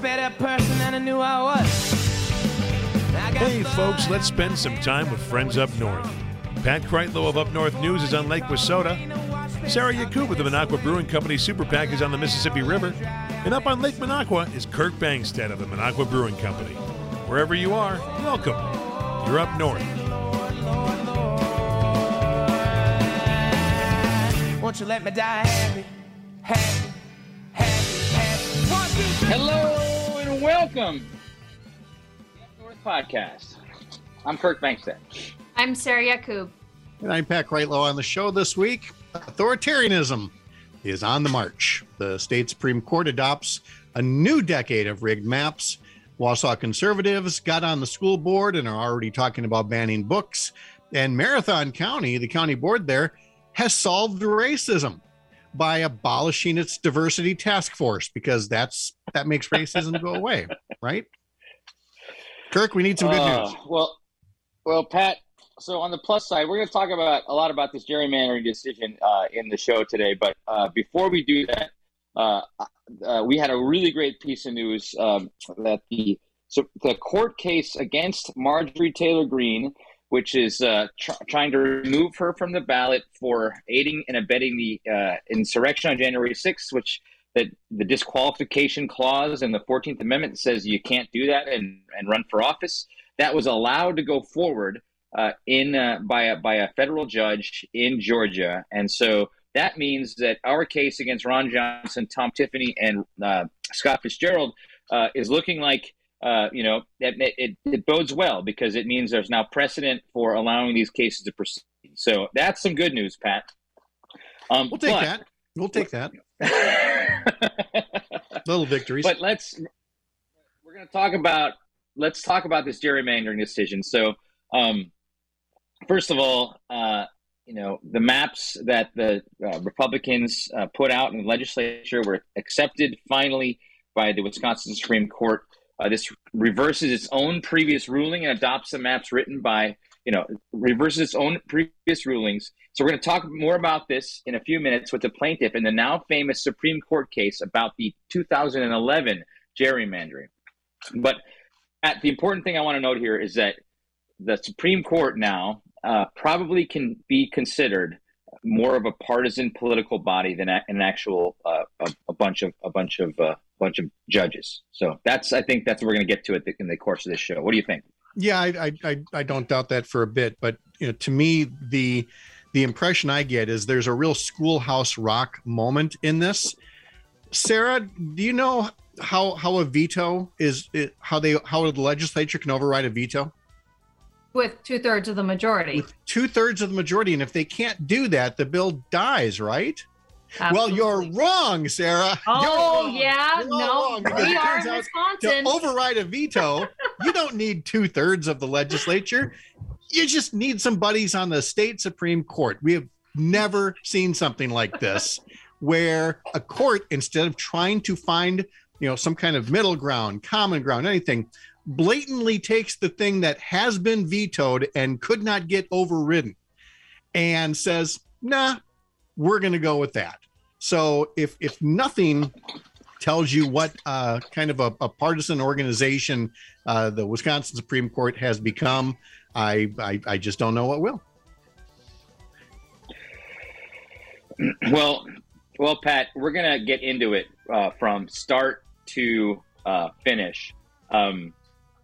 better person than I knew I was. Hey folks, let's spend some time with friends up north. Pat Kreitlow of Up North News is on Lake Wissota. Sarah Yakub of the Minocqua Brewing Company Super PAC is on the Mississippi River. And up on Lake Minocqua is Kirk Bangstad of the Minocqua Brewing Company. Wherever you are, welcome. You're up north. Won't you let me die happy, happy, happy, happy. 1, 2, 3. Hello and welcome to the Up North Podcast. I'm Kirk Bangstad. I'm Sarah Yakub. And I'm Pat Kreitlow. On the show this week, authoritarianism is on the march. The state Supreme Court adopts a new decade of rigged maps. Wausau conservatives got on the school board and are already talking about banning books. And Marathon County, the county board there, has solved racism by abolishing its diversity task force because that makes racism go away, right? Kirk, we need some good news. Well, Pat, so on the plus side, we're going to talk a lot about this gerrymandering decision in the show today. But before we do that, we had a really great piece of news that the court case against Marjorie Taylor Greene, which is trying to remove her from the ballot for aiding and abetting the insurrection on January 6th, which the disqualification clause in the 14th Amendment says you can't do that and run for office. That was allowed to go forward by a federal judge in Georgia. And so that means that our case against Ron Johnson, Tom Tiffany, and Scott Fitzgerald is looking like it bodes well because it means there's now precedent for allowing these cases to proceed. So that's some good news, Pat. We'll take that. Little victories. But let's talk about this gerrymandering decision. So first of all, the maps that the Republicans put out in the legislature were accepted finally by the Wisconsin Supreme Court. This reverses its own previous ruling and adopts the maps written by, reverses its own previous rulings. So we're going to talk more about this in a few minutes with the plaintiff in the now famous Supreme Court case about the 2011 gerrymandering. But the important thing I want to note here is that the Supreme Court now probably can be considered more of a partisan political body than an actual a bunch of judges. So I think that's what we're going to get to in the course of this show. What do you think? Yeah, I don't doubt that for a bit. But to me, the impression I get is there's a real Schoolhouse Rock moment in this. Sarah, do you know how a veto is? How the legislature can override a veto? With 2/3 of the majority. With 2/3 of the majority, and if they can't do that, the bill dies, right? Absolutely. Well, you're wrong, Sarah. Oh, wrong. yeah. No, we are in Wisconsin. To override a veto, you don't need 2/3 of the legislature. You just need some buddies on the state Supreme Court. We have never seen something like this, where a court, instead of trying to find, some kind of middle ground, common ground, anything, blatantly takes the thing that has been vetoed and could not get overridden and says, nah, we're going to go with that. So if nothing tells you what kind of a partisan organization the Wisconsin Supreme Court has become, I just don't know what will. Well, Pat, we're going to get into it from start to finish. I'm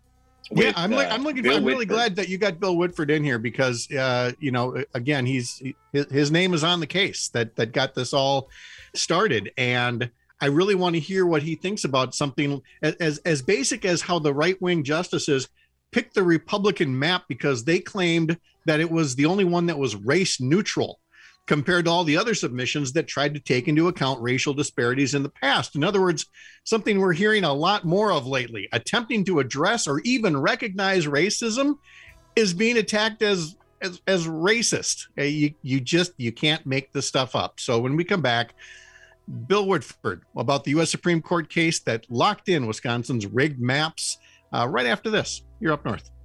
really glad that you got Bill Woodford in here because, again, his name is on the case that got this all started. And I really want to hear what he thinks about something as basic as how the right-wing justices picked the Republican map because they claimed that it was the only one that was race neutral compared to all the other submissions that tried to take into account racial disparities in the past. In other words, something we're hearing a lot more of lately, attempting to address or even recognize racism is being attacked as racist. You can't make this stuff up. So when we come back, Bill Woodford about the U.S. Supreme Court case that locked in Wisconsin's rigged maps right after this. You're Up North.